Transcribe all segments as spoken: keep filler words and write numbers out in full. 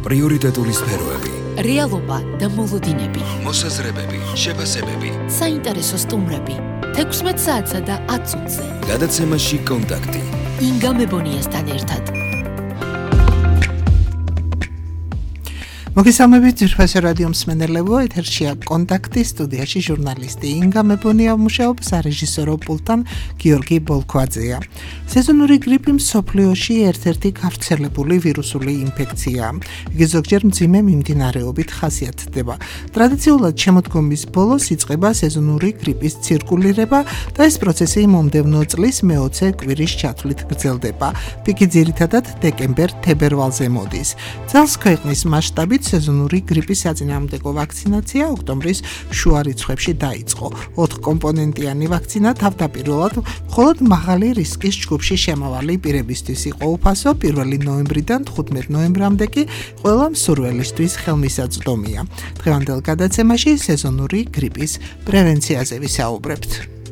პრიორიტეტული სფეროები, რეალობა და მოლოდინები, მოსაზრებები, შეფასებები, საინტერესო სტუმრები, თექვსმეტ საათსა და ათ წუთზე. გადაცემაში კონტაქტი. ინგა მებონიასთან ერთად. მოგესალმებით ძვირფასი რადიო მსმენელებო, ეთერშია კონტაქტი, სტუდიაში ჟურნალისტი ინგა მებონია მუშაობს, სარეჟისორო პულტთან გიორგი ბოლქვაძეა. სეზონური გრიპი მსოფლიოში ერთ-ერთი გავრცელებული ვირუსული ინფექციაა. იგი ზოგჯერ მძიმე მიმდინარეობით ხასიათდება. ტრადიციულად შემოდგომის ბოლოს იწყება სეზონური გრიპის ცირკულირება და ეს პროცესი მომდევნო წლის მეოცე კვირის ჩათვლით გრძელდება. პიკი ძირითადად დეკემბერ-თებერვალზე მოდის. წელს ქვეყნის მასშტაბით სეზონური გრიპის საწინააღმდეგო ვაქცინაცია ოქტომბრის შუა რიცხვებში დაიწყო. ოთხკომპონენტიანი ვაქცინა თავდაპირველად მხოლოდ მაღალი რისკის ჯგუფში შემავალი პირებისთვის იყო უფასო, პირველი ნოემბრიდან თხუთმეტ ნოემბრამდე კი ყველა მსურველისთვის ხელმისაწვდომია. დღევანდელ გადაცემაში სეზონური გრიპის პრევენციაზე ვისაუბრებთ.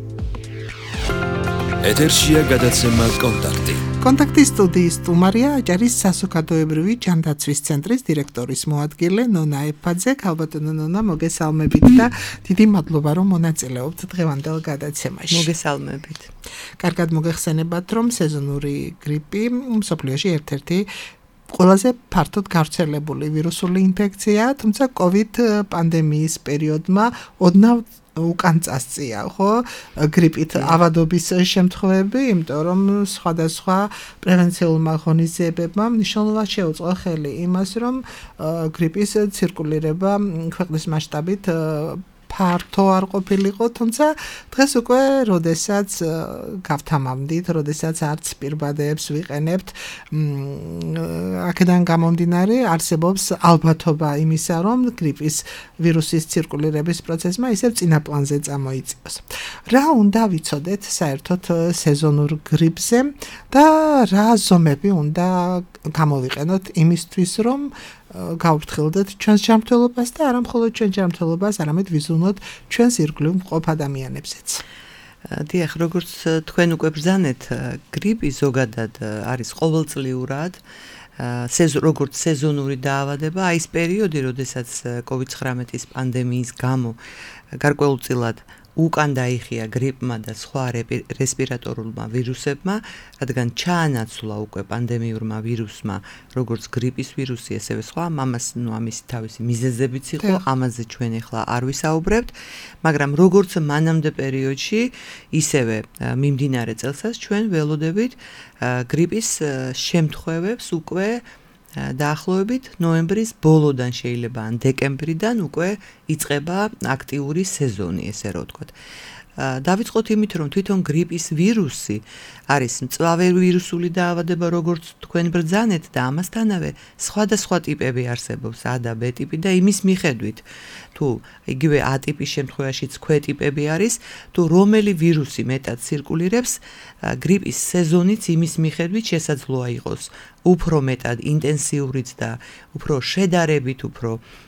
ეთერშია გადაცემა კონტაქტი. კონტაქტის სტუდიის სტუმარია აჭარის საზოგადოებრივი ჯანდაცვის ცენტრის დირექტორის მოადგილე ნონა ეფაძე. ქალბატონო ნონა, მოგესალმებით და დიდი მადლობა რომ მონაწილეობთ დღევანდელ გადაცემაში. მოგესალმებით. კარგად მოგეხსენებათ რომ სეზონური გრიპი მსოფლიოში ერთ-ერთი ყველაზე ფართოდ გავრცელებული ვირუსული ინფექციაა, თუმცა COVID პანდემიის პერიოდმა ოდნავ უკან წასწია, ხო? გრიპით ავადობის შემთხვევები, იმიტომ რომ სხვადასხვა პრევენციულმა ღონისძიებებმა მნიშვნელოვნად შეუწყო ხელი იმას, რომ გრიპის ცირკულირება ქვეყნის მასშტაბით ფართო არ ყოფილიყო, თუმცა დღეს უკვე როდესაც გავთამამდით, როდესაც არც პირბადეებს ვიყენებთ, აქედან გამომდინარე არსებობს ალბათობა იმისა, რომ გრიპის ვირუსის ცირკულირების პროცესმა ისევ წინა პლანზე წამოიწიოს. რა უნდა ვიცოდეთ საერთოდ სეზონურ გრიპზე და რა ზომები უნდა გამოვიყენოთ იმისთვის, რომ გავფრთხილდეთ ჩვენს ჯანმრთელობას და არა მხოლოდ ჩვენ ჯანმრთელობას, არამედ ვიზუნოთ ჩვენს ირგვლივ მყოფ ადამიანებზეც. დიახ, როგორც თქვენ უკვე ბრძანეთ, გრიპი ზოგადად არის ყოველწლიურად, როგორც სეზონური დაავადება, აი ეს პერიოდი, როდესაც COVID ცხრამეტის პანდემიის გამო გარკვეულწილად უკან დაიხია გრიპმა და სხვა რესპირატორულმა ვირუსებმა, რადგან ჩაანაცვლა უკვე პანდემიურმა ვირუსმა, როგორც გრიპის ვირუსი, ასევე სხვა, ამას ნუ ამის თავისი მიზეზებიც იყო, ამაზე ჩვენ ახლა არ ვისაუბრებთ, მაგრამ როგორც მანამდე პერიოდში, ისევე მიმდინარე წელსაც ჩვენ ველოდებით გრიპის შემთხვევებს უკვე დაახლოებით ნოემბრის ბოლოდან შეიძლება ან დეკემბრიდან უკვე იწყება აქტიური სეზონი, ესე რომ ვთქვათ. დავიწყოთ იმით, რომ თვითონ გრიპის ვირუსი არის მწვავე ვირუსული დაავადება, როგორც თქვენ ბრძანეთ და ამასთანავე სხვადასხვა ტიპები არსებობს, A და B ტიპი და იმის მიხედვით, თუ იგივე A ტიპის შემთხვევაშიც Q ტიპები არის, თუ რომელი ვირუსი მეტად ცირკულირებს, გრიპის სეზონიც იმის მიხედვით შესაძლოა იყოს უფრო მეტად ინტენსიურიც და უფრო შედარებით უფრო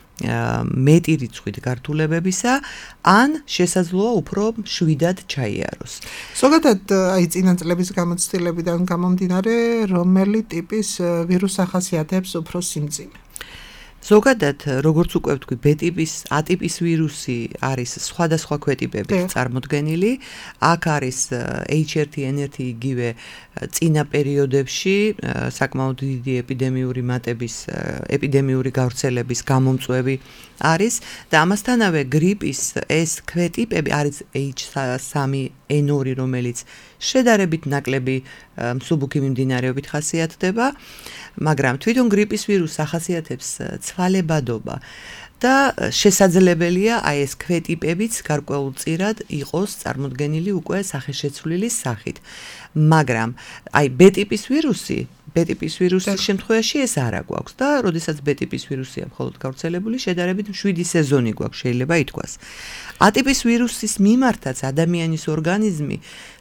მეტი რიცხვით გართულებებისა, ან შესაძლოა უფრო მშვიდად ჩაიაროს. ზოგადად, აი წინა წლების გამოცდილებიდან გამომდინარე, რომელი ტიპის ვირუსს ახასიათებს უფრო სიმძიმე? ზოგადად, როგორც უკვე ვთქვი, B ტიპის, A ტიპის ვირუსი არის სხვადასხვა ქვეტიპებით წარმოდგენილი. აქ არის H one N one იგივე წინა პერიოდებში საკმაოდ დიდი ეპიდემიური მატების, ეპიდემიური გავრცელების გამომწვევი არის და ამასთანავე გრიპის ეს ქვეტიპები არის H three N two, რომელიც შედარებით ნაკლები მსუბუქი მიმდინარეობით ხასიათდება, მაგრამ თვითონ გრიპის ვირუსს ახასიათებს ცვალებადობა და შესაძლებელია აი ეს ქვეტიპებიც გარკვეულწილად იყოს წარმოდგენილი უკვე სახეშეცვლილის სახით. მაგრამ აი B ტიპის ვირუსი, B ტიპის ვირუსის შემთხვევაში ეს არა გვაქვს და როდესაც B ტიპის ვირუსია მხოლოდ გავრცელებული, შედარებით მშვიდი სეზონი გვაქვს, შეიძლება ითქვას. A ტიპის ვირუსის მიმართაც ადამიანის ორგანიზმი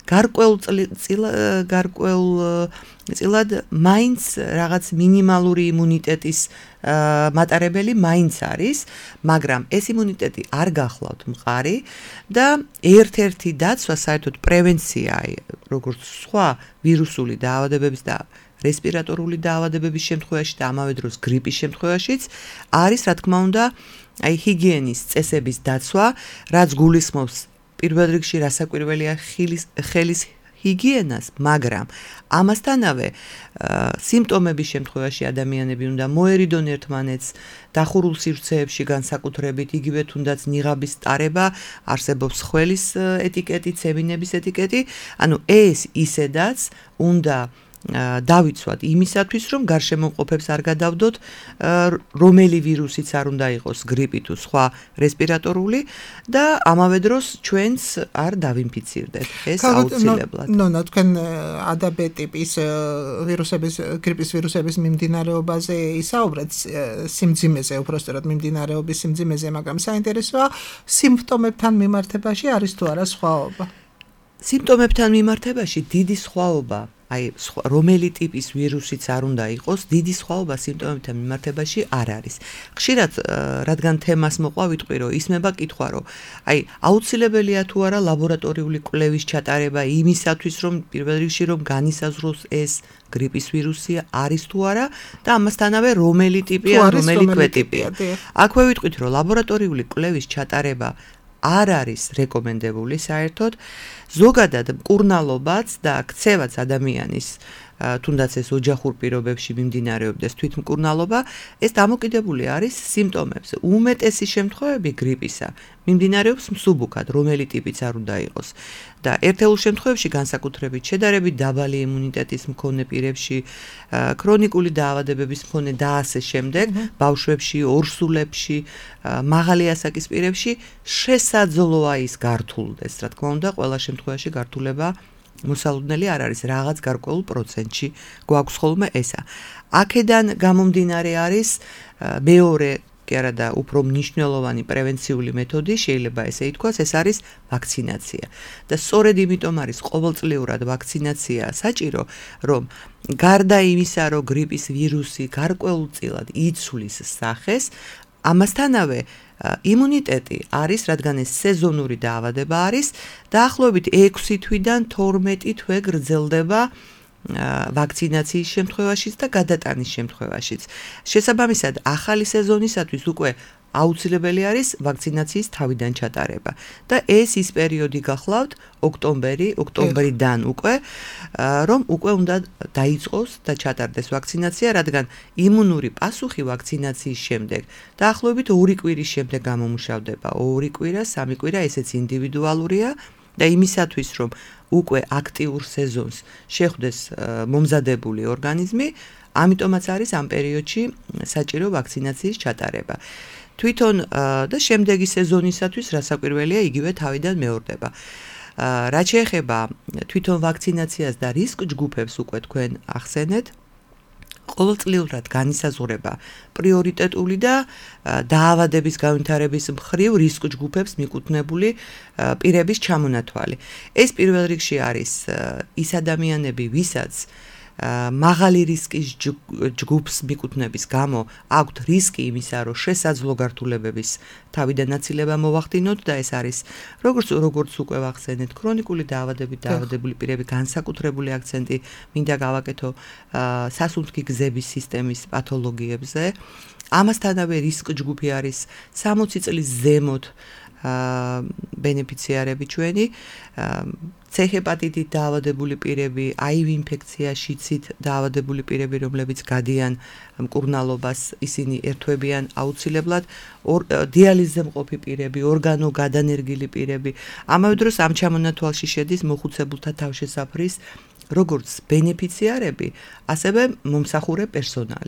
გარკვეულწილად მაინც რაღაც მინიმალური იმუნიტეტის მატარებელი მაინც არის, მაგრამ ეს იმუნიტეტი არ გახლავთ მყარი და ერთ-ერთი დაცვა, საერთოდ პრევენცია, როგორც სხვა ვირუსული დაავადებების და რესპირატორული დაავადებების შემთხვევაში და ამავე დროს გრიპის შემთხვევაშიც არის, რა თქმა უნდა, აი ჰიგიენის წესების დაცვა, რაც გულისხმობს პირველ რიგში რასაკვირველია ხელის ხელის ჰიგიენას, მაგრამ ამასთანავე სიმპტომების შემთხვევაში ადამიანები უნდა მოერიდონ ერთმანეთს, დახურულ სივრცეებში განსაკუთრებით, იგივე თუნდაც ნიღაბის ტარება, არსებობს ხველის ეტიკეტი, ცემინების ეტიკეტი, ანუ ეს ისედაც უნდა დავიცვათ იმისათვის, რომ გარშემოყოფებს არ გადავდოთ, რომელი ვირუსიც არ უნდა იყოს გრიპი თუ სხვა რესპირატორული და ამავე დროს ჩვენც არ დავინფიცირდეთ. ეს აუცილებლად. ნონა, თქვენ A და B ტიპის ვირუსების, გრიპის ვირუსების მიმდინარეობაზე ისაუბრეთ, სიმძიმეზე, უბრალოდ მიმდინარეობის სიმძიმეზე, მაგრამ საინტერესოა, სიმპტომებთან მიმართებაში არის თუ არა სხვაობა? სიმპტომებთან მიმართებაში დიდი სხვაობა აი რომელი ტიპის ვირუსიც არ უნდა იყოს, დიდი სხვაობა სიმპტომებთან მიმართებაში არ არის. ხშირად რადგან თემას მოყვა ვიტყვი, რომ ისმება კითხვა, რომ აი აუცილებელია თუ არა ლაბორატორიული კვლევის ჩატარება იმისათვის, რომ პირველ რიგში რომ განისაზღვროს ეს გრიპის ვირუსია არის თუ არა და ამასთანავე რომელი ტიპია, რომელი კვეტიპია. აქვე ვიტყვით, რომ ლაბორატორიული კვლევის ჩატარება არ არის რეკომენდებული საერთოდ. ზოგადად მკურნალობაც და ქცევაც ადამიანის თუნდაც ეს ოჯახურ პირობებში მიმდინარეობდეს თვითმკურნალობა, ეს დამოკიდებული არის სიმპტომებზე. უმეტესი შემთხვევები გრიპისა მიმდინარეობს მსუბუქად, რომელი ტიპიც არ უნდა იყოს. და ერთეულ შემთხვევებში განსაკუთრებით შედარებით დაბალი იმუნიტეტის მქონე პირებში, ქრონიკული დაავადებების მქონე და ასე შემდეგ, ბავშვებში, ორსულებში, მაღალი ასაკის პირებში შესაძლოა ის გართულდეს. რა თქმა უნდა, ყველა შემთხვევაში გართულება მოსალოდნელი არ არის, რაღაც გარკვეულ პროცენტში გვაქვს ხოლმე ესა. აქედან გამომდინარე არის მეორე კი არა და უფრო მნიშვნელოვანი პრევენციული მეთოდი, შეიძლება ესე ითქვას, ეს არის ვაქცინაცია. და სწორედ იმიტომ არის ყოველწლიურად ვაქცინაცია საჭირო, რომ გარდა იმისა, რომ გრიპის ვირუსი გარკვეულწილად იცვლის სახეს, ამასთანავე იმუნიტეტი არის, რადგან ეს სეზონური დაავადება არის, დაახლოებით ექვსი თვიდან თორმეტი თვე გრძელდება ვაქცინაციის შემთხვევაშიც და გადატანის შემთხვევაშიც. შესაბამისად, ახალი სეზონისათვის უკვე აუცილებელი არის ვაქცინაციის თავიდან ჩატარება. და ეს ის პერიოდი გახლავთ, ოქტომბერი, ოქტომბრიდან უკვე, რომ უკვე უნდა დაიწყოს და ჩატარდეს ვაქცინაცია, რადგან იმუნური პასუხი ვაქცინაციის შემდეგ დაახლოებით ორი კვირის შემდეგ გამომუშავდება. ორი კვირა, სამი კვირა, ესეც ინდივიდუალურია და იმისათვის, რომ უკვე აქტიურ სეზონს შეხვდეს მომზადებული ორგანიზმი, ამიტომაც არის ამ პერიოდში საჭირო ვაქცინაციის ჩატარება. თვითონ და შემდეგი სეზონისათვის რასაკვირველია იგივე თავიდან მეორდება. რაც შეეხება თვითონ ვაქცინაციას და რისკ ჯგუფებს უკვე თქვენ ახსენეთ, ყოველწლიურად განისაზღვრება პრიორიტეტული და დაავადების განვითარების მხრივ რისკ ჯგუფებს მიკუთვნებული პირების ჩამონათვალი. ეს პირველ რიგში არის ის ადამიანები, ვისაც მაღალი რისკის ჯგუფს მიკუთვნების გამო აქვთ რისკი იმისა, რომ შესაძლო გართულებების თავიდან აცილება მოვახდინოთ და ეს არის როგორც როგორც უკვე ვახსენეთ, ქრონიკული დაავადებით დაავადებული პირები, განსაკუთრებული აქცენტი მინდა გავაკეთო სასუნთქი გზების სისტემის პათოლოგიებზე. ამასთანავე რისკ ჯგუფი არის სამოცი წლის ზემოთ ბენეფიციარები ჩვენი, C-ჰეპატიტით დაავადებული პირები, აი ვი ინფექციაშიცით დაავადებული პირები, რომლებიც გადიან მკურნალობას, ისინი ერთვებიან აუცილებლად, დიალიზზე მყოფი პირები, ორგანო გადანერგილი პირები. ამავე დროს ამ ჩამონათვალში შედის მოხუცებულთა თავშესაფრის როგორც ბენეფიციარები, ასევე მომსახურე პერსონალი.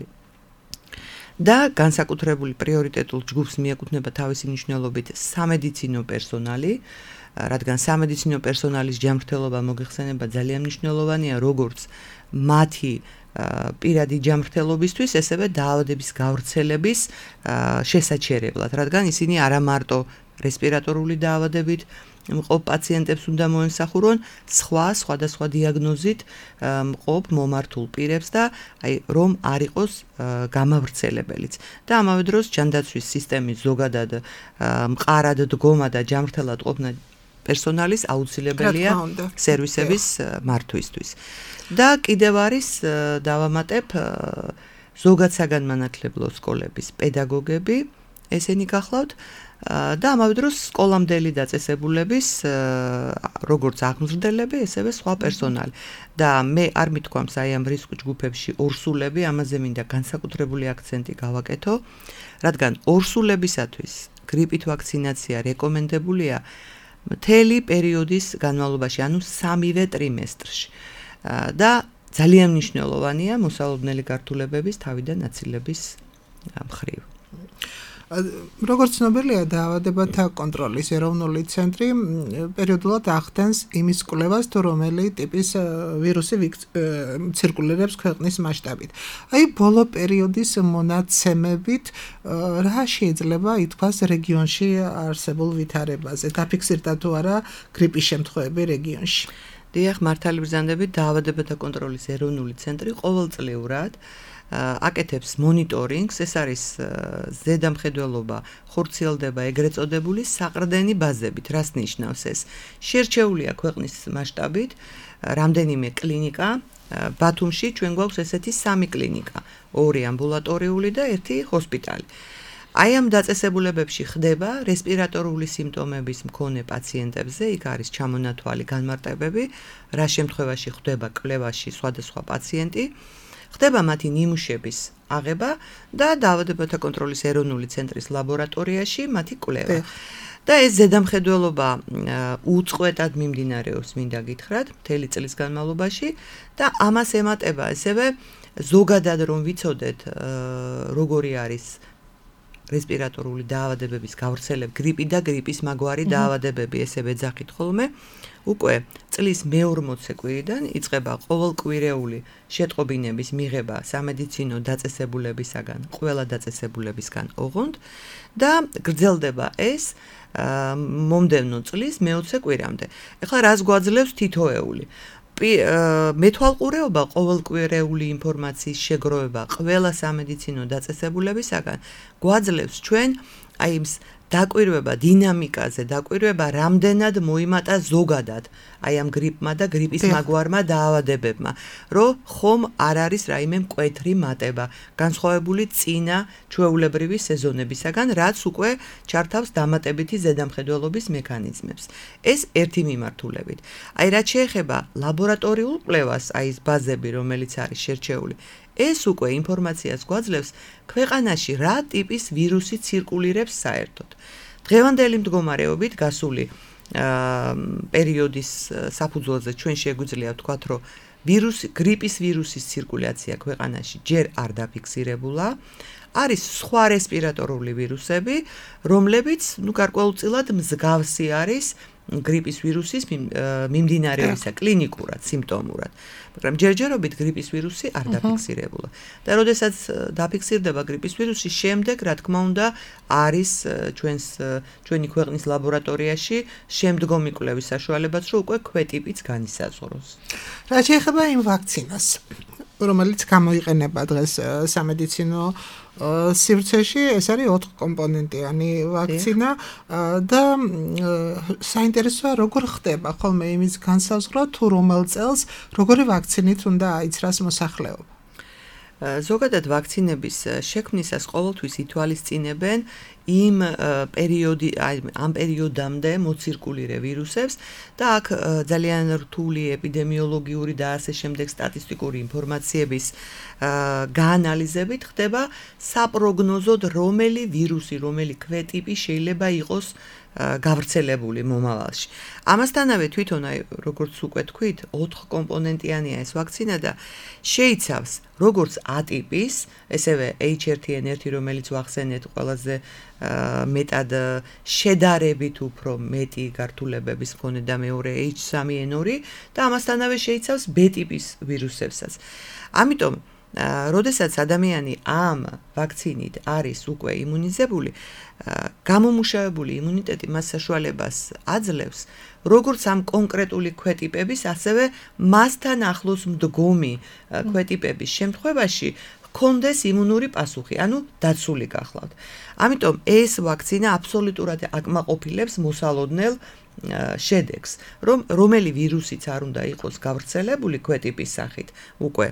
და განსაკუთრებული პრიორიტეტულ ჯგუფს მიეკუთვნება თავისი მნიშვნელობით სამედიცინო პერსონალი, რადგან სამედიცინო პერსონალის ჯანმრთელობა მოგეხსენება ძალიან მნიშვნელოვანია, როგორც მათი პირადი ჯანმრთელობისთვის, ესევე დაავადების გავრცელების შესაჩერებლად, რადგან ისინი არა მარტო რესპირატორული დაავადებით მყოფ პაციენტებს უნდა მოემსახურონ, სხვა სხვადასხვა დიაგნოზით მყოფ მომართულ პირებს და აი რომ არ იყოს გამავრცელებელიც. და ამავე დროს ჯანდაცვის სისტემის ზოგადად მყარად დგომა და ჯანმრთელად ყოფნა პერსონალის აუცილებელია სერვისების მართვისთვის. და კიდევ არის დავამატებ ზოგად საგანმანათლებლო სკოლების პედაგოგები, ესენი გახლავთ და ამავე დროს სკოლამდელი დაწესებულების როგორც აღმზრდელები, ესევე სხვა პერსონალი. და მე არ მithქვამს აი ამ რისკ ჯგუფებში ორსულები, ამაზე მინდა განსაკუთრებული აქცენტი გავაკეთო, რადგან ორსულებისათვის გრიპით ვაქცინაცია რეკომენდებულია მთელი პერიოდის განმავლობაში, ანუ სამივე ტრიმესტრში. და ძალიან მნიშვნელოვანია მოსალოდნელი გართულებების თავიდან აცილების მხრივ. როგორც ცნობილია, დაავადებათა კონტროლის ეროვნული ცენტრი პერიოდულად ახდენს იმის კვლევას, თუ რომელი ტიპის ვირუსი ცირკულირებს ქვეყნის მასშტაბით. აი, ბოლო პერიოდის მონაცემებით რა შეიძლება ითქვას რეგიონში არსებულ ვითარებაზე? დაფიქსირდა თუ არა გრიპის შემთხვევები რეგიონში? დიახ, მართალი ბრძანდებით, დაავადებათა კონტროლის ეროვნული ცენტრი ყოველწლიურად აკეთებს მონიტორინგს, ეს არის ზედამხედველობა, ხორციელდება ეგრეთ წოდებული საყრდენი ბაზებით. რას ნიშნავს ეს? შერჩეულია ქვეყნის მასშტაბით რამდენიმე კლინიკა, ბათუმში ჩვენ გვაქვს ესეთი სამი კლინიკა, ორი ამბულატორიული და ერთი ჰოსპიტალი. აი ამ დაწესებულებებში ხდება რესპირატორული სიმპტომების მქონე პაციენტებზე, იქ არის ჩამონათვალი განმარტებები, რა შემთხვევაში ხდება კვლევაში სხვადასხვა პაციენტი, ხდება მათი ნიმუშების აღება და დაავადებათა კონტროლის ეროვნული ცენტრის ლაბორატორიაში მათი კვლევა. და ეს ზედამხედველობა უწყვეტად მიმდინარეობს, მინდა გითხრათ, მთელი წლის განმავლობაში და ამას ემატება ასევე ზოგადად რომ ვიცოდეთ როგორი არის რესპირატორული დაავადებების გავრცელება, გრიპი და გრიპის მაგვარი დაავადებები, ესე ვეძახით ხოლმე. უკვე წლის მეორმოცე კვირიდან იწყება ყოველკვირეული შეტყობინების მიღება სამედიცინო დაწესებულებისაგან, ყველა დაწესებულებისგან ოღონდ და გრძელდება ეს მომდევნო წლის მეოცე კვირამდე. ეხლა რას გვაძლევს თითოეული? მეთვალყურეობა ყოველკვირეული ინფორმაციის შეგროვება ყველა სამედიცინო დაწესებულებისაგან გვაძლევს ჩვენ აი იმ დაკვირვება დინამიკაზე, დაკვირვება რამდენად მოიმატა ზოგადად აი ამ გრიპმა და გრიპის მაგვარმა დაავადებებმა, რომ ხომ არ არის რაიმე მკვეთრი მატება, განსხვავებული წინა ჩვეულებრივი სეზონებისაგან, რაც უკვე ჩართავს დამატებითი ზედამხედველობის მექანიზმებს. ეს ერთი მიმართულებით. აი რაც შეეხება ლაბორატორიულ კვლევას, აი ეს ბაზები, რომელიც არის შერჩეული, ეს უკვე ინფორმაციას გვაძლევს ქვეყანაში რა ტიპის ვირუსი ცირკულირებს საერთოდ. დღევანდელი მდგომარეობით გასული პერიოდის საფუძველზე ჩვენ შეგვიძლია ვთქვათ, რომ ვირუსი, გრიპის ვირუსის ცირკულაცია ქვეყანაში ჯერ არ დაფიქსირებულა. არის სხვა რესპირატორული ვირუსები, რომლებიც, ну, გარკვეულწილად მსგავსი არის გრიპის ვირუსის მიმდინარეობისა კლინიკურად, სიმპტომურად. მაგრამ ჯერჯერობით გრიპის ვირუსი არ დაფიქსირებულა. და როდესაც დაფიქსირდება გრიპის ვირუსი, შემდეგ, რა თქმა უნდა, არის ჩვენს ჩვენი ქვეყნის ლაბორატორიაში შემდგომი კვლევის საშუალებაც, რომ უკვე ქვეტიპიც განისაზღვროს. რა შეეხება იმ ვაქცინას, რომელიც გამოიყენება დღეს სამედიცინო სივრცეში, ეს არის ოთხკომპონენტიანი ვაქცინა და საინტერესოა როგორ ხდება ხოლმე იმის განსაზღვრა, თუ რომელ წელს როგორი ვაქცინით უნდა აიცრას მოსახლეობა. ზოგადად ვაქცინების შექმნისას ყოველთვის ითვალისწინებენ იმ პერიოდი, ამ პერიოდამდე მოცირკულირე ვირუსებს და აქ ძალიან რთული ეპიდემიოლოგიური და ასე შემდეგ სტატისტიკური ინფორმაციების გაანალიზებით ხდება საპროგნოზოდ რომელი ვირუსი, რომელი ქვეტიპი შეიძლება იყოს გავრცელებული მომავალში. ამასთანავე თვითონ აი როგორც უკვე თქვით, ოთხკომპონენტიანია ეს ვაქცინა და შეიცავს როგორც A ტიპის, ესევე H one N one, რომელიც ვახსენეთ ყველაზე მეტად შედარებით უფრო მეტი გართულებების მქონე და მეორე H three N two და ამასთანავე შეიცავს B ტიპის ვირუსებსაც. ამიტომ როდესაც ადამიანი ამ ვაქცინით არის უკვე იმუნიზებული, გამომუშავებული იმუნიტეტი მას საშუალებას აძლევს, როგორც ამ კონკრეტული ქვეტიპების, ასევე მასთან ახლოს მდგომი ქვეტიპების შემთხვევაში ჰქონდეს იმუნური პასუხი, ანუ დაცული გახლავთ. ამიტომ ეს ვაქცინა აბსოლუტურად აკმაყოფილებს მოსალოდნელ შედეგს, რომ რომელი ვირუსიც არ უნდა იყოს გავრცელებული ქვეტიპის სახით უკვე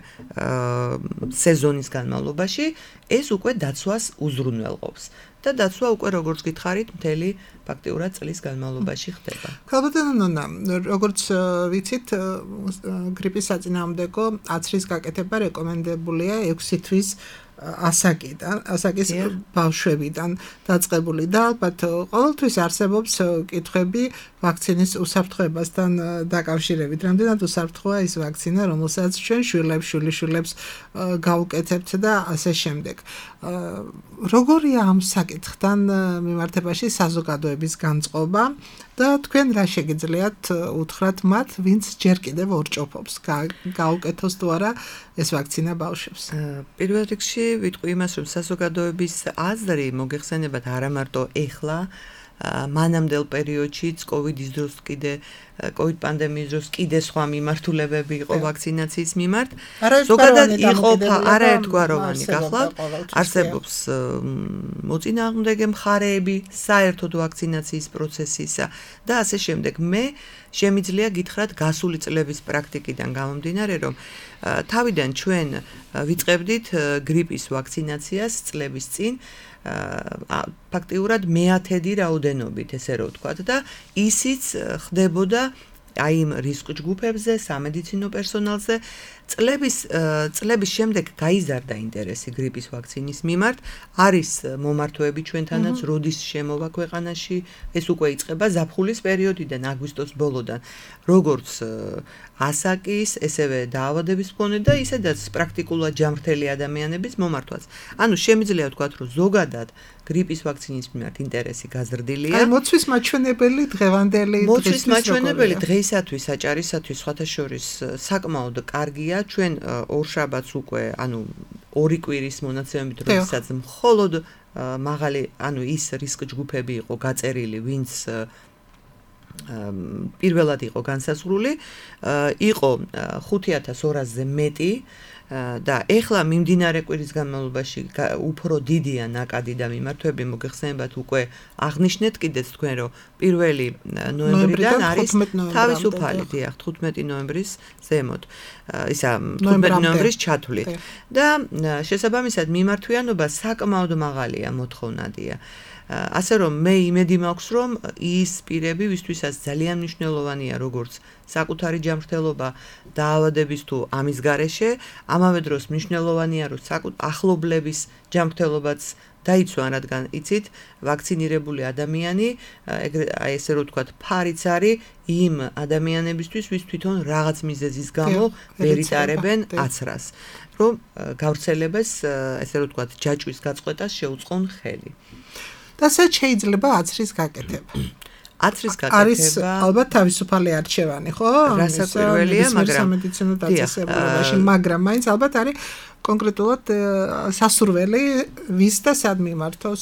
სეზონის განმავლობაში, ეს უკვე დაცვას უზრუნველყოფს. და დაცვა უკვე როგორც გითხარით, მთელი ფაქტიურად წლის განმავლობაში ხდება. ქალბატონო ნონა, როგორც ვიცით, გრიპის საწინააღმდეგო აცრის გაკეთება რეკომენდებულია ექვსი თვის ასაკიდან, ასაკის ბავშვებიდან დაწყებული და ალბათ ყოველთვის არსებობს კითხვები ვაქცინის უსაფრთხოებასთან დაკავშირებით. რამდენად უსაფრთხოა ის ვაქცინა, რომელსაც ჩვენ შვილებს, შვილიშვილებს გავუკეთებთ და ასე შემდეგ. როგორია ამ საკითხთან მიმართებაში საზოგადოების განწყობა და თქვენ რა შეგიძლიათ უთხრათ მათ, ვინც ჯერ კიდევ ორჭოფობს, გაუკეთოს თუ არა ეს ვაქცინა ბავშვებს? პირველ რიგში ვიტყვი იმას, რომ საზოგადოების აზრი მოგეხსენებათ არა მარტო ეხლა, მანამდელ პერიოდშიც, კოვიდის დროს კიდე, კოვიდ პანდემიის დროს კიდე სხვა მიმართულებები იყო ვაქცინაციის მიმართ. ზოგადად იყოფა არაერთგვაროვანი გახლავთ, არსებობს მოწინააღმდეგე მხარეები საერთოდ ვაქცინაციის პროცესისა და ასე შემდეგ. მე შემიძლია გითხრათ გასული წლების პრაქტიკიდან გამომდინარე, რომ თავიდან ჩვენ ვიწყებდით გრიპის ვაქცინაციას წლების წინ ფაქტიურად მეათედი რაოდენობით, ესე რომ ვთქვათ და ისიც ხდებოდა აი იმ რისკ ჯგუფებზე, სამედიცინო პერსონალზე. წლების წლების შემდეგ გაიზარდა ინტერესი გრიპის ვაქცინის მიმართ. არის მომართვეები ჩვენთანაც, როდის შემოვა ქვეყანაში, ეს უკვე იწყება ზაფხულის პერიოდიდან, აგვისტოს ბოლოდან. როგორც ასაკის, ესევე დაავადების მქონე და ისედაც პრაქტიკულად ჯანმრთელი ადამიანების მომართვაც. ანუ შემიძლია ვთქვათ, რომ ზოგადად გრიპის ვაქცინის მიმართ ინტერესი გაზრდილია. აი მოცვის მაჩვენებელი დღევანდელი მოცვის მაჩვენებელი დღეისათვის, საჭარისათვის სხვათა შორის საკმაოდ კარგია. ჩვენ ორშაბათს უკვე, ანუ ორი კვირის მონაცემებით, როდესაც მხოლოდ მაღალი, ანუ ის რისკ ჯგუფები იყო გაწერილი, ვინც პირველად იყო განსაზღვრული, იყო ხუთი ათას ორასზე მეტი და ეხლა მიმდინარე კვირის განმავლობაში უფრო დიდია ნაკადი და მიმართვები მოგეხსენებათ უკვე აღნიშნეთ კიდეც თქვენ რომ პირველი ნოემბრიდან არის თავისუფალი დიახ თხუთმეტი ნოემბრის ზემოთ ისა თხუთმეტი ნოემბრის ჩათვლით და შესაბამისად მიმართვიანობა საკმაოდ მაღალია მოთხოვნადია ასე რომ მე იმედი მაქვს რომ ის პირები ვისთვისაც ძალიან მნიშვნელოვანია როგორც საკუთარი ჯანმრთელობა დაავადების თუ ამის გარეშე ამავე დროს მნიშვნელოვანია რომ ახლობლების ჯანმრთელობაც დაიცვან რადგან იცით ვაქცინირებული ადამიანი აი ესე რომ ვთქვათ ფარიც არის იმ ადამიანებისთვის ვის თვითონ რაღაც მიზეზის გამო ვერ იტარებენ აცრას რომ გავრცელებას ესე რომ ვთქვათ ჯაჭვის გაწყვეტას შეუწყონ ხელი და სად შეიძლება აცრის გაკეთება? აცრის გაკეთება არის ალბათ თავისუფალი არჩევანი, ხო? რასაკვირველია, მაგრამ სამედიცინო დაწესებულებაში, მაგრამ მაინც ალბათ არის კონკრეტულად სასურველი ვის და სად მიმართოს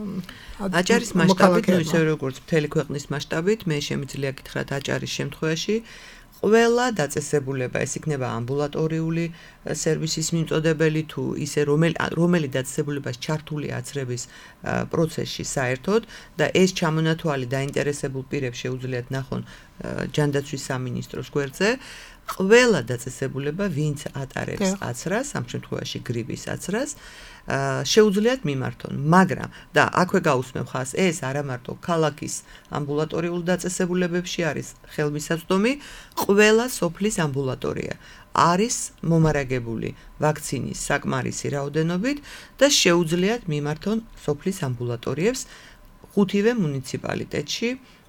აჭარის მასშტაბით, ну ისე როგორც მთელი ქვეყნის მასშტაბით, მე შემიძლია გითხრათ აჭარის შემთხვევაში ყველა დაწესებულება ეს იქნება ამბულატორიული სერვისის მიმწოდებელი თუ ისე რომელი რომელი დაწესებულებას ჩართული აცრების პროცესში საერთოდ და ეს ჩამონათვალი დაინტერესებულ პირებს შეუძლიათ ნახონ ჯანდაცვის სამინისტროს გვერდზე ყველა დაწესებულება ვინც ატარებს აცრას ამ შემთხვევაში გრიპის აცრას შეუძლიათ მიმართონ მაგრამ და აქვე გაუსმევ ხას ეს არა მარტო ქალაქის ამბულატორიულ დაწესებულებებში არის ხელმისაწვდომი ყველა სოფლის ამბულატორია არის მომარაგებული ვაქცინის საკმარისი რაოდენობით და შეუძლიათ მიმართონ სოფლის ამბულატორიებს ხუთივე მუნიციპალიტეტში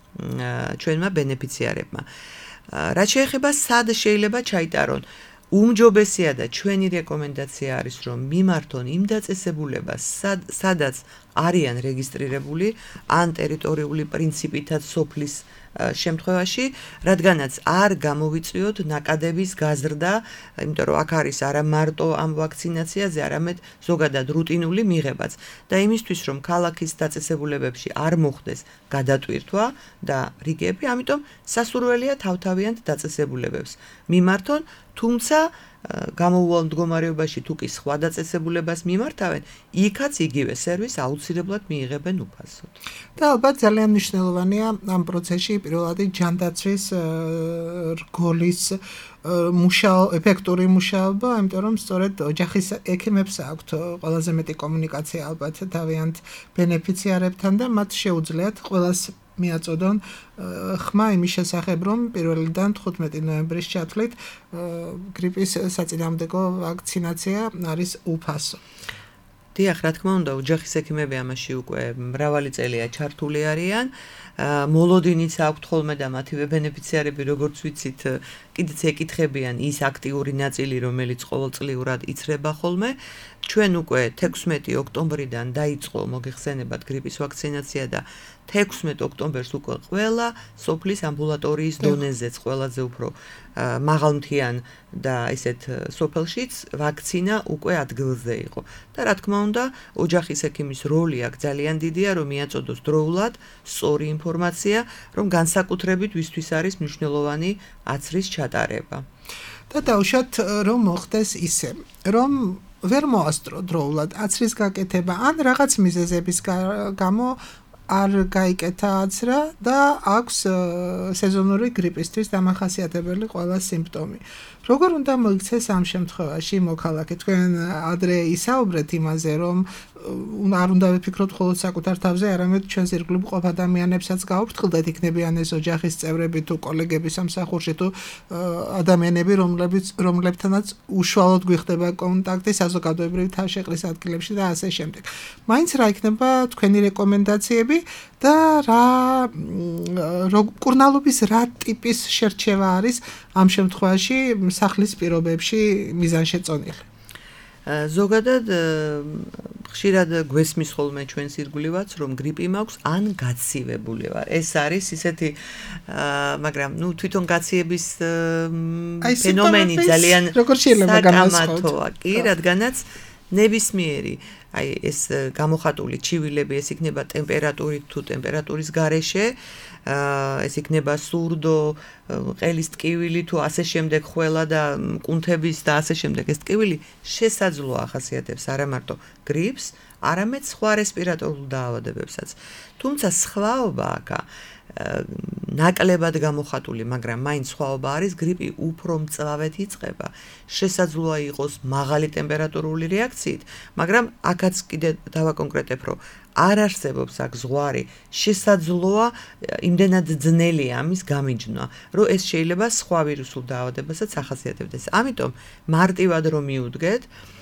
ჩვენმა ბენეფიციარებმა რაც შეეხება სად შეიძლება ჩაიტარონ უმჯობესია და ჩვენი რეკომენდაცია არის რომ მიმართონ იმ დაწესებულებას სადაც არიან რეგისტრირებული ან ტერიტორიული პრინციპითაც სოფლის შემთხვევაში რადგანაც არ გამოვიწვიოთ ნაკადების გაზრდა იმიტომ რომ აქ არის არა მარტო ამ ვაქცინაციაზე არამედ ზოგადად რუტინული მიღებაც და იმისთვის რომ ქალაქის დაწესებულებებში არ მოხდეს გადატვირთვა და რიგები ამიტომ სასურველია თავთავიანთ დაწესებულებებს მიმართონ თუმცა გამოუვალ მდგომარეობაში თუ კი სხვა დაწესებულებას მიმართავენ, იქაც იგივე სერვისს აუცილებლად მიიღებენ უფასოდ. და ალბათ ძალიან მნიშვნელოვანია ამ პროცესში პირველად ჯანდაცვის რგოლის მუშაო ეფექტური მუშაობა, იმიტომ რომ სწორედ ოჯახის ექიმებს აქვთ ყველაზე მეტი კომუნიკაცია ალბათ თავიანთ ბენეფიციარებთან და მათ შეუძლიათ ყველას მიაწოდონ ხმა იმის შესახებ, რომ პირველიდან თხუთმეტი ნოემბრის ჩათვლით გრიპის საწინააღმდეგო ვაქცინაცია არის უფასო. დიახ, რა თქმა უნდა, ოჯახის ექიმები ამაში უკვე მრავალი წელია ჩართული არიან. მოლოდინიც აქვთ ხოლმე და მათივე ბენეფიციარები, როგორც ვიცით, კიდეც ეკითხებიან ის აქტიური ნაწილი, რომელიც ყოველწლიურად იცრება ხოლმე. ჩვენ უკვე თექვსმეტი ოქტომბრიდან დაიწყო მოგეხსენებათ გრიპის ვაქცინაცია და თექვსმეტ ოქტომბერს უკვე ყველა სოფლის ამბულატორიის დონეზეც ყველაზე უფრო მაღალმთიან და ისეთ სოფელშიც ვაქცინა უკვე ადგილზე იყო. და რა თქმა უნდა, ოჯახის ექიმის როლი აქ ძალიან დიდია, რომ მიაწოდოს დროულად სწორი ინფორმაცია, რომ განსაკუთრებით ვისთვის არის მნიშვნელოვანი აცრის ჩატარება. და დავუშვათ, რომ მოხდეს ისე, რომ ვერ მოასწრო დროულად აცრის გაკეთება ან რაღაც მიზეზების გამო არ გაიკეთა აცრა და აქვს სეზონური გრიპისთვის დამახასიათებელი ყველა სიმპტომი. როგორ უნდა მოიქცეს ამ შემთხვევაში მოქალაქე? თქვენ ადრე ისაუბრეთ იმაზე, რომ არ უნდა ვიფიქროთ მხოლოდ საკუთარ თავზე, არამედ ჩვენს ირგვლივ მყოფ ადამიანებსაც გავუფრთხილდეთ, იქნებიან ეს ოჯახის წევრები თუ კოლეგები სამსახურში თუ ადამიანები, რომლებიც რომლებთანაც უშუალოდ გვიხდება კონტაქტი საზოგადოებრივი თავშეყრის ადგილებში და ასე შემდეგ. მაინც რა იქნება თქვენი რეკომენდაციები და რა კურნალობის რა ტიპის შერჩევა არის ამ შემთხვევაში სახლის პირობებში მიზანშეწონილი? ზოგადად ხშირად გვესმის ხოლმე ჩვენს ირგვლივაც, რომ გრიპი მაქვს ან გაცივებული ვარ. ეს არის ისეთი მაგრამ ნუ თვითონ გაციების ფენომენი ძალიან როგორ შეიძლება გამოსხოთ? კი, რადგანაც ნებისმიერი აი ეს გამოხატული ჩივილები, ეს იქნება ტემპერატურით თუ ტემპერატურის გარეშე, ეს იქნება სურდო, ყელის ტკივილი თუ ასე შემდეგ ხველა და კუნთების და ასე შემდეგ ეს ტკივილი შესაძლოა ახასიათებს არა მარტო გრიპს, არამედ სხვა რესპირატორულ დაავადებებსაც. თუმცა სხვაობა აქა ნაკლებად გამოხატული, მაგრამ მაინც სხვაობა არის, გრიპი უფრო მწვავედ იწყება. შესაძლოა იყოს მაღალი ტემპერატურული რეაქციით, მაგრამ აქაც კიდე დავაკონკრეტებ, რომ არ არსებობს აქ ზღვარი, შესაძლოა იმდენად ძნელია ამის გამიჯნა, რომ ეს შეიძლება სხვა ვირუსულ დაავადებასაც ახასიათებდეს. ამიტომ მარტივად რომ მიუდგეთ,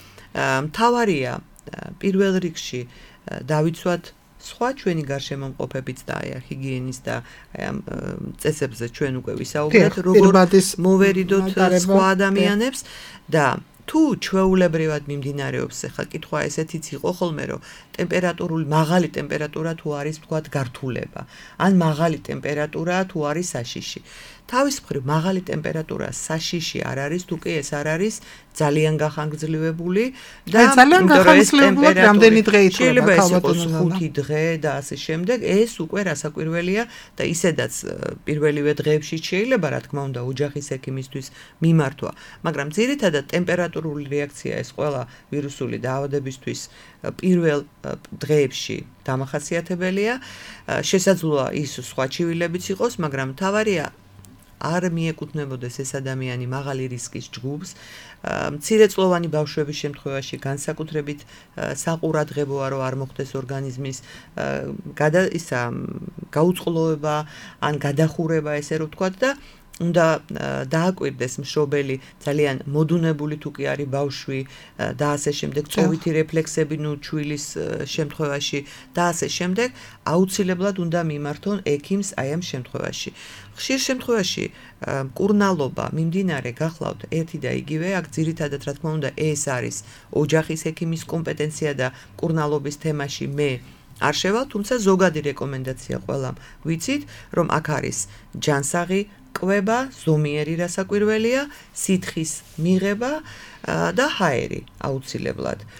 მთავარია პირველ რიგში დავიცვათ სხვა ჩვენი გარშემო მყოფებიც და აი ჰიგიენის და აი ამ წესებზე ჩვენ უკვე ვისაუბრეთ, როგორ მოვერიდოთ სხვა ადამიანებს და თუ ჩვეულებრივად მიმდინარეობს, ახლა კითხვა ესეთიც იყო ხოლმე, რომ ტემპერატურული მაღალი ტემპერატურა თუ არის თქვათ გართულება, ან მაღალი ტემპერატურა თუ არის საშიში. თავის მხრივ მაღალი ტემპერატურა საშიში არ არის, თუ კი ეს არ არის ძალიან გახანგრძლივებული და ძალიან გახანგრძლივებული რამდენი დღე ითვლება შეიძლება ეს იყოს ხუთი დღე და ასე შემდეგ, ეს უკვე რასაკვირველია და ისედაც პირველივე დღეებში შეიძლება რა თქმა უნდა ოჯახის ექიმისთვის მიმართვა, მაგრამ ძირითადად ტემპერატურული რეაქცია ეს ყველა ვირუსული დაავადებისთვის პირველ დღეებში დამახასიათებელია, შესაძლოა ის სხვა ჩივილებიც იყოს, მაგრამ მთავარია არ მიეკუთვნებოდეს ეს ადამიანი მაღალი რისკის ჯგუფს. მცირეწლოვანი ბავშვების შემთხვევაში განსაკუთრებით საყურადღებოა, რომ არ მოხდეს ორგანიზმის გადა ისა გაუწყლოება ან გადახურება, ესე რომ ვთქვათ და უნდა დააკვირდეს მშობელი ძალიან მოდუნებული თუ კი არის ბავშვი და ასე შემდეგ, წოვითი რეფლექსები ნუ ჩვილის შემთხვევაში და ასე შემდეგ, აუცილებლად უნდა მიმართონ ექიმს აი ამ შემთხვევაში. ხშირ შემთხვევაში მკურნალობა მიმდინარე გახლავთ ერთი და იგივე, აქ ძირითადად რა თქმა უნდა ეს არის ოჯახის ექიმის კომპეტენცია და მკურნალობის თემაში მე არ შევალ, თუმცა ზოგადი რეკომენდაცია ყველამ ვიცით, რომ აქ არის ჯანსაღი კვება, ზომიერი რასაკვირველია, სითხის მიღება და ჰაერი აუცილებლად.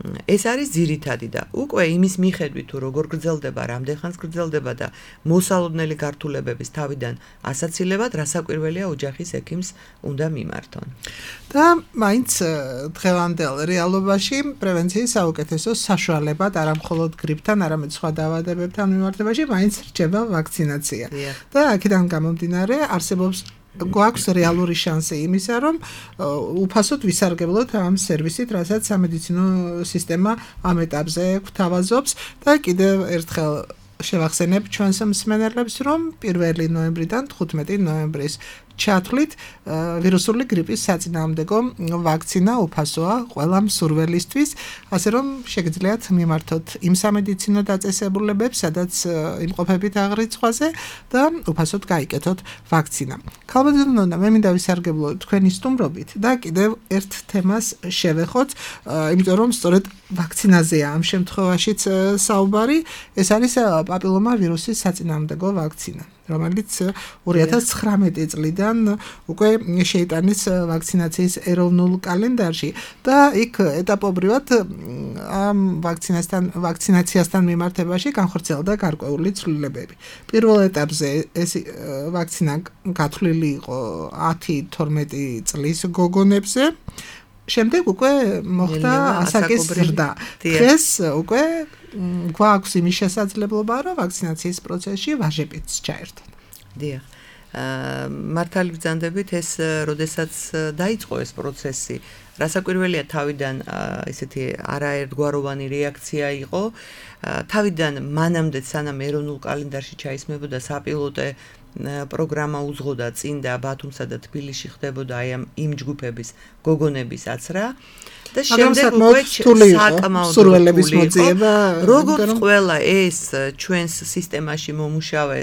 ეს არის ძირითადი და უკვე იმის მიხედვით თუ როგორ გრძელდება, რამდენ ხანს გრძელდება და მოსალოდნელი გართულებების თავიდან ასაცილებად, რასაკვირველია ოჯახის ექიმს უნდა მიმართონ. და მაინც დღევანდელ რეალობაში პრევენციის საუკეთესო საშუალებად არა მხოლოდ გრიპთან, არამედ სხვა დაავადებებთან მიმართებაში მაინც რჩება ვაქცინაცია. და აქედან გამომდინარე არსებობს გვაქვს რეალური შანსი იმისა, რომ უფასოდ ვისარგებლოთ ამ სერვისით, რასაც სამედიცინო სისტემა ამ ეტაპზე გვთავაზობს და კიდევ ერთხელ შევახსენებ ჩვენს მსმენელებს, რომ პირველი ნოემბრიდან თხუთმეტი ნოემბრის ჩათვლით ვირუსული გრიპის საწინააღმდეგო ვაქცინა უფასოა ყველა მსურველისთვის, ასე რომ შეგიძლიათ მიმართოთ იმ სამედიცინო დაწესებულებებს, სადაც იმყოფებით აღრიცხვაზე და უფასოდ გაიკეთოთ ვაქცინა. ქალბატონო, მე მინდა ვისარგებლო თქვენი სტუმრობით და კიდევ ერთ თემას შევეხოთ, იმიტომ რომ სწორედ ვაქცინაზეა ამ შემთხვევაშიც საუბარი, ეს არის პაპილომა ვირუსის საწინააღმდეგო ვაქცინა, რომელიც ორი ათას ცხრამეტი წლიდან უკვე შეიტანეს ვაქცინაციის ეროვნულ კალენდარში და იქ ეტაპობრივად ამ ვაქცინასთან ვაქცინაციასთან მიმართებაში განხორციელდა გარკვეული ცვლილებები. პირველ ეტაპზე ეს ვაქცინა გათვლილი იყო ათი თორმეტი წლის გოგონებზე. შემდეგ უკვე მოხდა ასაკის ზრდა. დღეს უკვე გვაქვს იმის შესაძლებლობა, რომ ვაქცინაციის პროცესში ვაჟებიც ჩაერთონ. დიახ. მართალი ბრძანდებით ეს როდესაც დაიწყო ეს პროცესი, რასაკვირველია თავიდან ესეთი არაერთგვაროვანი რეაქცია იყო. თავიდან მანამდე სანამ ეროვნულ კალენდარში ჩაისმებოდა საპილოტე პროგრამა უძღოდა წინ და ბათუმსა და თბილისში ხდებოდა აი ამ იმ ჯგუფების გოგონების აცრა და შემდეგ უკვე საკმაოდ სურველების მოძიება, როგორც ყველა ეს ჩვენს სისტემაში მომუშავე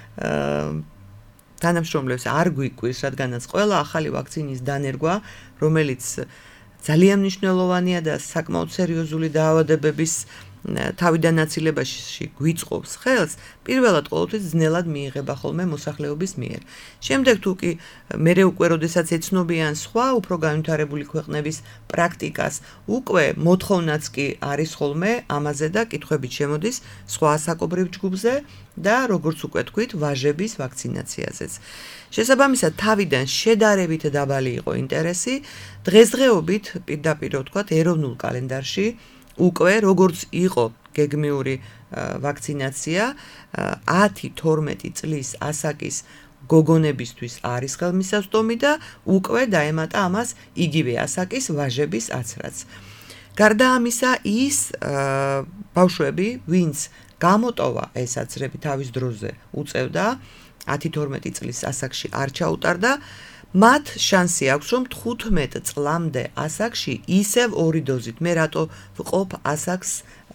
თანამშრომლებს არ გვიკვირს, რადგანაც ყველა ახალი ვაქცინის დანერგვა, რომელიც ძალიან მნიშვნელოვანია და საკმაოდ სერიოზული დაავადებების თავიდან აცილებაში გვიწყობს ხელს, პირველად ყოველთვის ძნელად მიიღება ხოლმე მოსახლეობის მიერ. შემდეგ თუ კი მერე უკვე როდესაც ეცნობიან სხვა უფრო განვითარებული ქვეყნების პრაქტიკას, უკვე მოთხოვნაც კი არის ხოლმე ამაზე და კითხვებით შემოდის სხვა ასაკობრივ ჯგუფზე და როგორც უკვე თქვით, ვაჟების ვაქცინაციაზეც. შესაბამისად, თავიდან შედარებით დაბალი იყო ინტერესი, დღესდღეობით პირდაპირ ვთქვათ, ეროვნულ კალენდარში უკვე როგორც იყო გეგმიური ვაქცინაცია ათი თორმეტი წლის ასაკის გოგონებისთვის არის ხელმისაწვდომი და უკვე დაემატა ამას იგივე ასაკის ვაჟების აცრაც. გარდა ამისა, ის ბავშვები, ვინც გამოტოვა ეს აცრები თავის დროზე უწევდა, ათი თორმეტი წლის ასაკში არ ჩაუტარდა, მათ შანსი აქვს, რომ თხუთმეტ წლამდე ასაკში ისევ ორი დოზით, მე რატო ვყოფ ასაკს,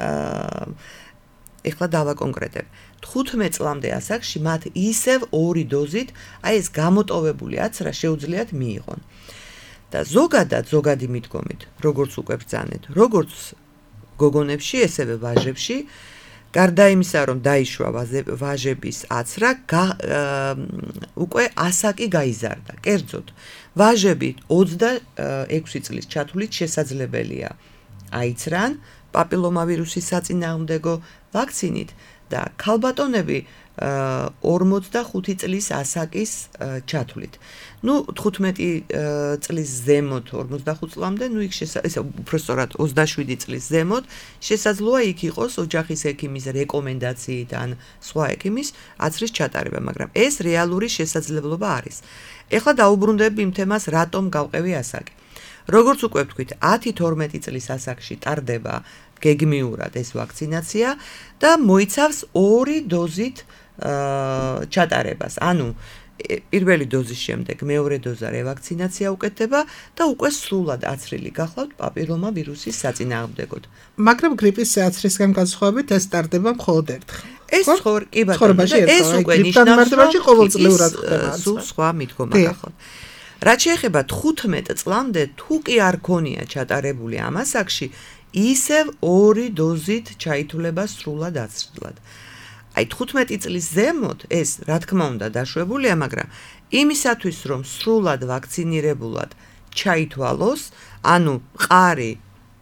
ეხლა დავაკონკრეტებ. თხუთმეტ წლამდე ასაკში მათ ისევ ორი დოზით, აი ეს გამოტოვებული აცრა შეუძლიათ მიიღონ. და ზოგადად, ზოგადი მიდგომით, როგორც უკვე ბრძანეთ, როგორც გოგონებში, ესევე ვაჟებში, გარდა იმისა, რომ დაიშვა ვაჟების აცრა, უკვე ასაკი გაიზარდა. კერძოდ, ვაჟები ოცდაექვსი წლის ჩათვლით შესაძლებელია აიცრან პაპილომავირუსის საწინააღმდეგო ვაქცინით და ქალბატონები ორმოცდახუთი წლის ასაკის ჩათვლით. ნუ თხუთმეტი წლის ზემოთ ორმოცდახუთ წლამდე, ნუ იქ ესე უფრო სწორად ოცდაშვიდი წლის ზემოთ შესაძლოა იქ იყოს ოჯახის ექიმის რეკომენდაციით ან სხვა ექიმის აცრის ჩატარება, მაგრამ ეს რეალური შესაძლებლობა არის. ეხლა დაუბრუნდები იმ თემას, რატომ გავყევი ასაკი. როგორც უკვე ვთქვით, ათი თორმეტი წლის ასაკში ტარდება გეგმიურად ეს ვაქცინაცია და მოიცავს ორი დოზით ჩატარებას. ანუ პირველი დოზის შემდეგ მეორე დოზა რევაქცინაცია უკეთდება და უკვე სრულად აცრილი გახლავთ პაპილომა ვირუსის საწინააღმდეგოდ. მაგრამ გრიპის აცრისგან განსხვავებით ეს ტარდება მხოლოდ ერთხელ. ეს ხო კი ბატონო, ეს უკვე ნიშნავს, რომ ყოველწლიურად ხდება სულ სხვა მიდგომა გახლავთ. რაც შეეხება თხუთმეტ წლამდე, თუ კი არ ქონია ჩატარებული ამ ასაკში, ისევ ორი დოზით ჩაითვლება სრულად აცრილად. აი თხუთმეტი წლის ზემოთ ეს რა თქმა უნდა დაშვებულია, მაგრამ იმისათვის რომ სრულად ვაქცინირებულად ჩაითვალოს, ანუ მყარი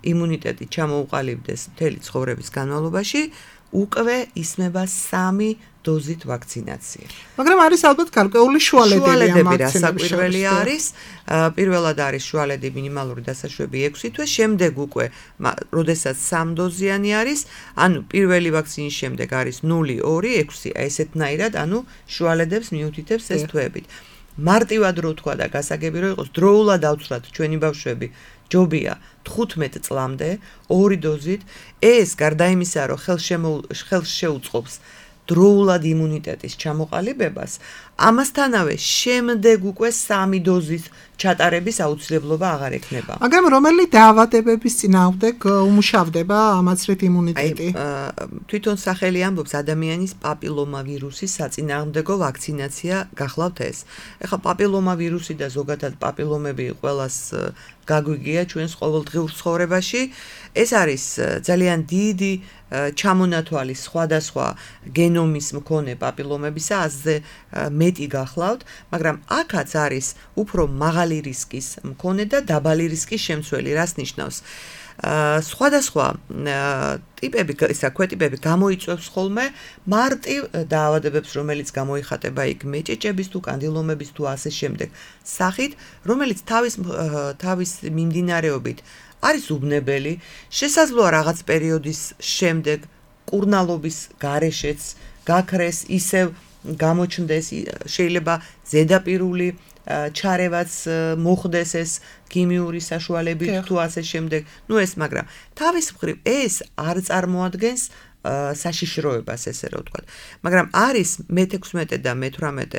იმუნიტეტი ჩამოუყალიბდეს მთელი ცხოვრების განმავლობაში, უკვე ისმება სამი დოზით ვაქცინაცია. მაგრამ არის ალბათ გარკვეული შუალედები ამ შუალედები ვაქცინების რასაკვირველი შორის, არის. აა, პირველად არის შუალედი მინიმალური დასაშვები ექვსი თვე, შემდეგ უკვე, მა- როდესაც სამდოზიანი არის, ანუ პირველი ვაქცინის შემდეგ არის ნული, ორი, ექვსი, აი ესეთნაირად, ანუ შუალედებს მიუთითებს ეს თვეებით. მარტივად რო თქვა და გასაგები რო იყოს, დროულად ავცვლათ ჩვენი ბავშვები ჯობია თხუთმეტ წლამდე ორი დოზით, ეს გარდა იმისა, რომ ხელს შემოუ- ხელს შეუწყობს დროულად იმუნიტეტის ჩამოყალიბებას, ამასთანავე შემდეგ უკვე სამი დოზის ჩატარების აუცილებლობა აღარ ექნება. მაგრამ რომელი დაავადებების წინააღმდეგ უმუშავდება ამაცრით აი, იმუნიტეტი? აა, თვითონ სახელი ამბობს ადამიანის პაპილომავირუსის საწინააღმდეგო ვაქცინაცია გახლავთ ეს. ეხლა პაპილომავირუსი და ზოგადად პაპილომები ყველას აა, გაგვიგია ჩვენს ყოველდღიურ ცხოვრებაში. ეს არის აა, ძალიან დიდი აა, ჩამონათვალი სხვადასხვა გენომის მქონე პაპილომებისა, ასზე აა, მეტი გახლავთ, მაგრამ აქაც არის უფრო მაღალი რისკის მქონე და დაბალი რისკის შემცველი, რას ნიშნავს? აა, სხვადასხვა აა, ტიპები, ისა ქვეტიპები გამოიწვევს ხოლმე მარტივ დაავადებებს, რომელიც გამოიხატება იქ მეჭეჭების თუ კანდილომების თუ ასე შემდეგ სახით, რომელიც თავის აა, თავის მიმდინარეობით არის უბნებელი, შესაძლოა რაღაც პერიოდის შემდეგ კურნალობის გარეშეც გაქრეს, ისევ გამოჩნდეს, შეიძლება ზედაპირული ჩარევაც მოხდეს ეს ქიმიური საშუალებით თუ ასე შემდეგ. ნუ ეს, მაგრამ თავის მხრივ ეს არ წარმოადგენს საშიშროებას, ესე რომ ვთქვათ. მაგრამ არის მეთექვსმეტე და მეთვრამეტე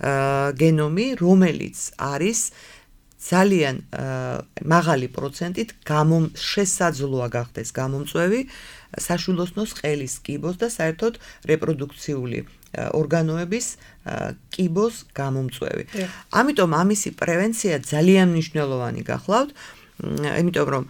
გენომი, რომელიც არის ძალიან მაღალი პროცენტით გამომ შესაძლოა გახდეს გამომწვევი საშვილოსნოს ყელის კიბოს და საერთოდ რეპროდუქციული ორგანოების კიბოს გამომწვევი. ამიტომ ამისი პრევენცია ძალიან მნიშვნელოვანი გახლავთ, იმიტომ რომ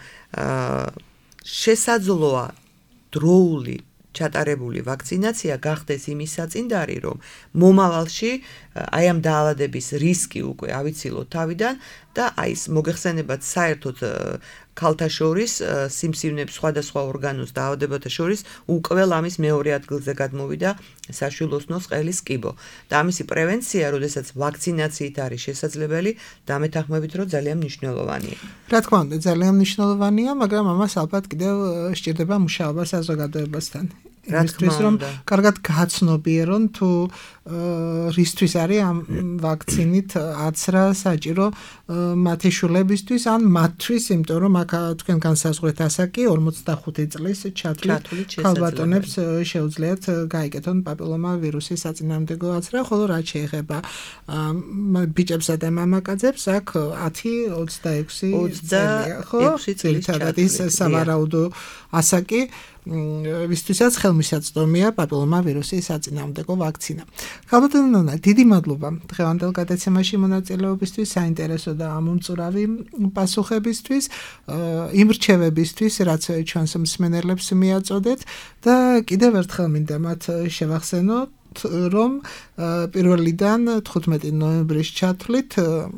შესაძლოა დროული ჩატარებული ვაქცინაცია გახდეს იმის საწინდარი, რომ მომავალში აი ამ დაავადების რისკი უკვე ავიცილოთ თავიდან და აი ეს მოგეხსენებათ საერთოდ ქალთა შორის სიმსივნების სხვადასხვა ორგანოს დაავადებათა შორის უკვლელ ამის მეორე ადგილზე გადმოვიდა საშვილოსნოს ყელის კიბო. და ამისი პრევენცია, როდესაც ვაქცინაციით არის შესაძლებელი, დამეთანხმებით, რომ ძალიან მნიშვნელოვანია. რა თქმა უნდა, ძალიან მნიშვნელოვანია, მაგრამ ამას ალბათ კიდევ სჭირდება მუშაობა საზოგადოებასთან. რისთვის რომ კარგად გაცნობიერონ თუ რისთვის არის ამ ვაქცინით აცრა საჭირო მათი შულებისთვის ან მათთვის, იმიტომ რომ აქ თქვენ განსაზღვრეთ ასაკი ორმოცდახუთი წლის ჩათვლით ქალბატონებს შეუძლიათ გაიკეთონ პაპილომავირუსის საწინააღმდეგო აცრა, ხოლო რაც შეეხება ბიჭებსა და მამაკაცებს, აქ ათი ოცდაექვსი წელია, ხო? ძირითადად ის სავარაუდო ასაკი ვისთვისაც ხელმისაწვდომია პაპილომავირუსის საწინააღმდეგო ვაქცინა. ქალბატონო ნონა, დიდი მადლობა დღევანდელ გადაცემაში მონაწილეობისთვის, საინტერესო და ამომწურავი პასუხებისთვის, იმ რჩევებისთვის, რაც ჩვენს მსმენელებს მიაწოდეთ და კიდევ ერთხელ მინდა მათ შევახსენოთ, რომ პირველიდან თხუთმეტი ნოემბრის ჩათვლით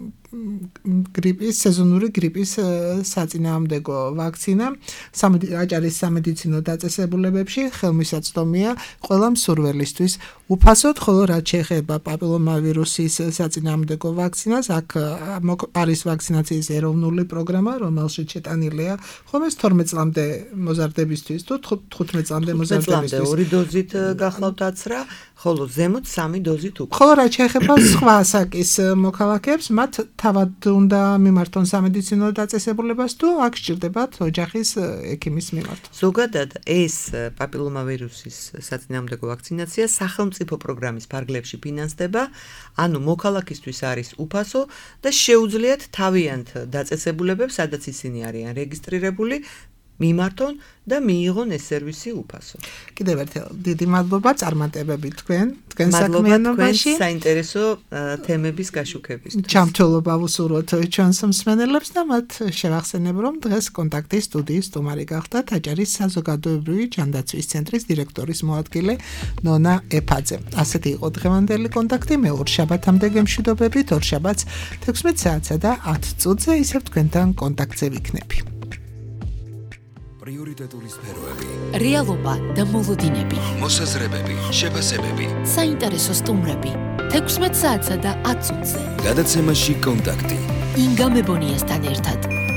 გრიპის, სეზონური გრიპის საწინააღმდეგო ვაქცინა აჭარის სამედიცინო დაწესებულებებში ხელმისაწვდომია ყველა მსურველისთვის უფასოდ, ხოლო რაც შეეხება პაპილომავირუსის საწინააღმდეგო ვაქცინას, აქ არის ვაქცინაციის ეროვნული პროგრამა, რომელშიც შეტანილია ხოლმე თორმეტ წლამდე მოზარდებისთვის თუ თხუთმეტ წლამდე მოზარდებისთვის. ორი დოზით გახლავთ აცრა, ხოლო ზემოთ სამი დოზით უკვე. ხოლო რაც შეეხება სხვა ასაკის მოქალაქეებს, მათ თავად უნდა მიმართონ სამედიცინო დაწესებულებას თუ აქ სჭირდებათ ოჯახის ექიმის მიმართვა. ზოგადად ეს პაპილომავირუსის საწინააღმდეგო ვაქცინაცია სახელმწიფო პროგრამის ფარგლებში ფინანსდება, ანუ მოქალაქისთვის არის უფასო და შეუძლიათ თავიანთ დაწესებულებებს, სადაც ისინი არიან რეგისტრირებული, მიმართონ და მიიღონ ეს სერვისი უფასო. კიდევ ერთხელ დიდი მადლობა წარმატებები თქვენ, თქვენ საქმიანობაში. საქმიანობაში. საინტერესო თემების გაშუქებისთვის. ჩამთვლობა ვუსურვოთ ჩვენს მსმენელებს და მათ შევახსენებ, რომ დღეს კონტაქტის სტუდიის სტუმარი გახდათ აჭარის საზოგადოებრივი ჯანდაცვის ცენტრის დირექტორის მოადგილე ნონა ეფაძე. ასეთი იყო დღევანდელი კონტაქტი, მე ორ შაბათამდე გემშვიდობებით, ორ შაბათს თექვსმეტ საათსა და ათ წუთზე ისევ თქვენთან კონტაქტზე ვიქნები. პრიორიტეტული სფეროები, რეალობა და მოლოდინები, მოსაზრებები, შეფასებები. საინტერესო სტუმრები. თექვსმეტ საათსა და ათ წუთზე. გადაცემაში კონტაქტი. ინგა მებონიასთან ერთად.